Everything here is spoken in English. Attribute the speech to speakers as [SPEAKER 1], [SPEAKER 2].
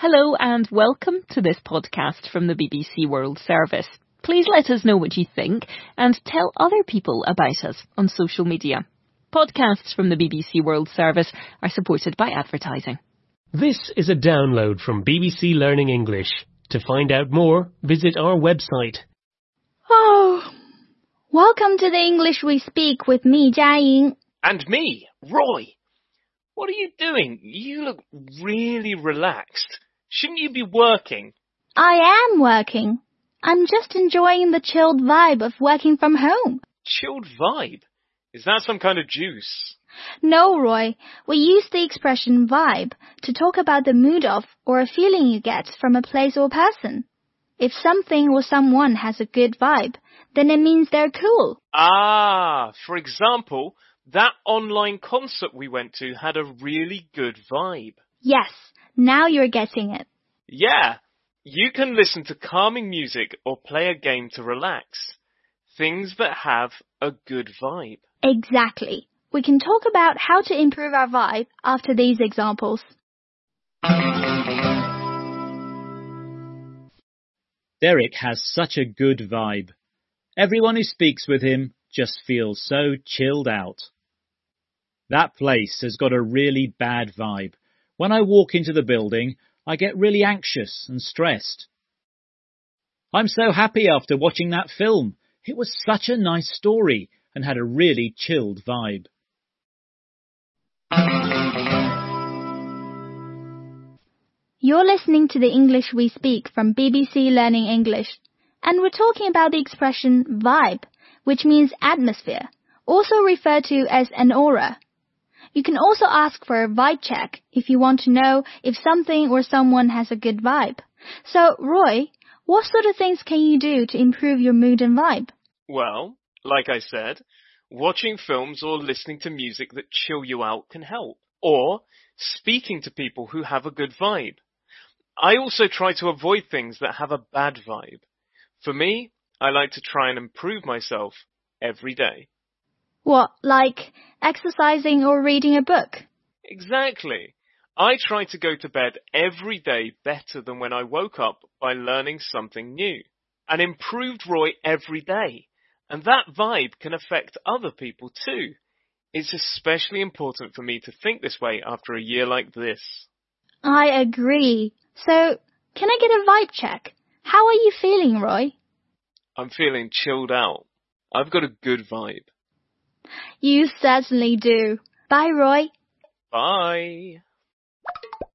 [SPEAKER 1] Hello and welcome to this podcast from the BBC World Service. Please let us know what you think and tell other people about us on social media. Podcasts from the BBC World Service are supported by advertising.
[SPEAKER 2] This is a download from BBC Learning English. To find out more, visit our website.
[SPEAKER 3] Oh, welcome to the English We Speak with me, Jiaying.
[SPEAKER 4] And me, Roy. What are you doing? You look really relaxed. Shouldn't you be working?
[SPEAKER 3] I am working. I'm just enjoying the chilled vibe of working from home.
[SPEAKER 4] Chilled vibe? Is that some kind of juice?
[SPEAKER 3] No, Roy. We use the expression vibe to talk about the mood of or a feeling you get from a place or person. If something or someone has a good vibe, then it means they're cool.
[SPEAKER 4] For example, that online concert we went to had a really good vibe.
[SPEAKER 3] Yes, now you're getting it.
[SPEAKER 4] Yeah, you can listen to calming music or play a game to relax. Things that have a good vibe.
[SPEAKER 3] Exactly. We can talk about how to improve our vibe after these examples.
[SPEAKER 5] Derek has such a good vibe. Everyone who speaks with him just feels so chilled out. That place has got a really bad vibe. When I walk into the building, I get really anxious and stressed. I'm so happy after watching that film. It was such a nice story and had a really chilled vibe.
[SPEAKER 3] You're listening to the English We Speak from BBC Learning English, and we're talking about the expression vibe, which means atmosphere, also referred to as an aura. You can also ask for a vibe check if you want to know if something or someone has a good vibe. So, Roy, what sort of things can you do to improve your mood and vibe?
[SPEAKER 4] Well, like I said, watching films or listening to music that chill you out can help. Or speaking to people who have a good vibe. I also try to avoid things that have a bad vibe. For me, I like to try and improve myself every day.
[SPEAKER 3] What, like exercising or reading a book?
[SPEAKER 4] Exactly. I try to go to bed every day better than when I woke up by learning something new. An improved Roy every day. And that vibe can affect other people too. It's especially important for me to think this way after a year like this.
[SPEAKER 3] I agree. So, can I get a vibe check? How are you feeling, Roy?
[SPEAKER 4] I'm feeling chilled out. I've got a good vibe.
[SPEAKER 3] You certainly do. Bye, Roy.
[SPEAKER 4] Bye.